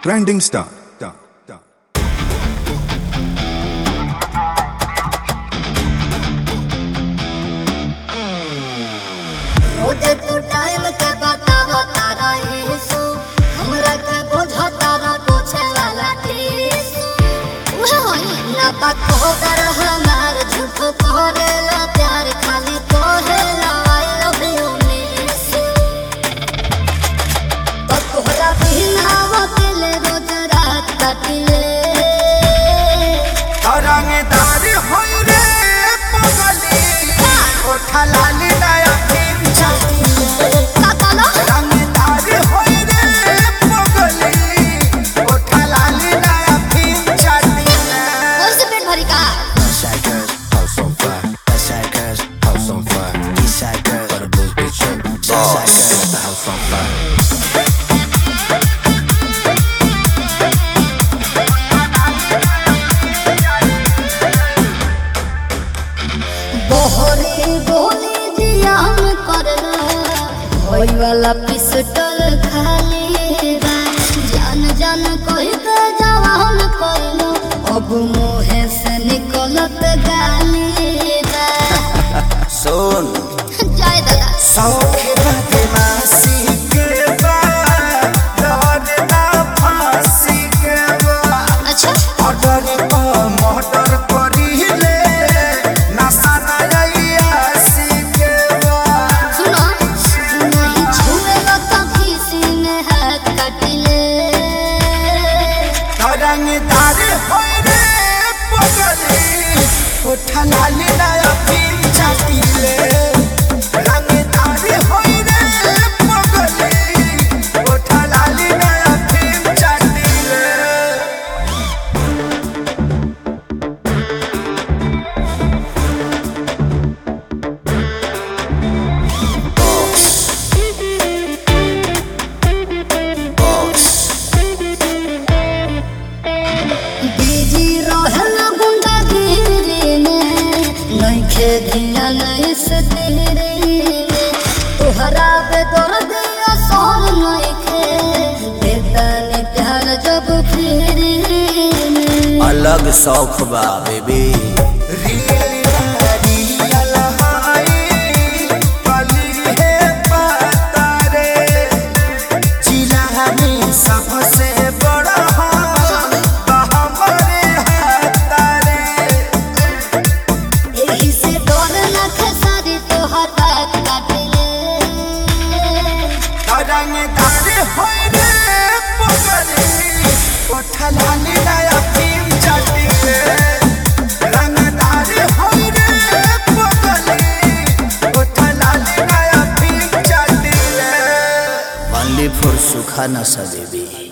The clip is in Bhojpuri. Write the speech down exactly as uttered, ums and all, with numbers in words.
Trending Star. मुझे तो टाइम के बतावा तारा यीशु हमरा के बुझा तारा पूछे वाला टीसु उहे होई ना बात हो कर हमार झूठ करेला प्यार खाली कहेला आई लव यू मिस तो तोहरा बिना वतले रोज रात काटिले रंगदार होई रे पगली ओठा लाली नया वाला पिस्टल खाली बा जान जान कोई के जवान करलो अब मुहे से निकलत गाली बा सुन जय दादा शौक बदमाशी के बा डर ना फांसी के बा अच्छा ऑर्डर पर मर्डर करिले नशा ना आईसी के बा सुनो नहीं छुएगा तो किसी ने हाथ काटिले रंगदार होई रे पगली ओठा लाली नया फिल्म चाटिले रंगदार होई रे पगली ओठा लाली नया फिल्म चाटिले बिजी रहला गुंडा गिरी में नइखे धिया नइस तेरे तोहरा पे दर्द असर नइखे देता ने प्यार जब फिर अलग शौक बा बेबी ओनली फॉर सुखा नशा बेबी।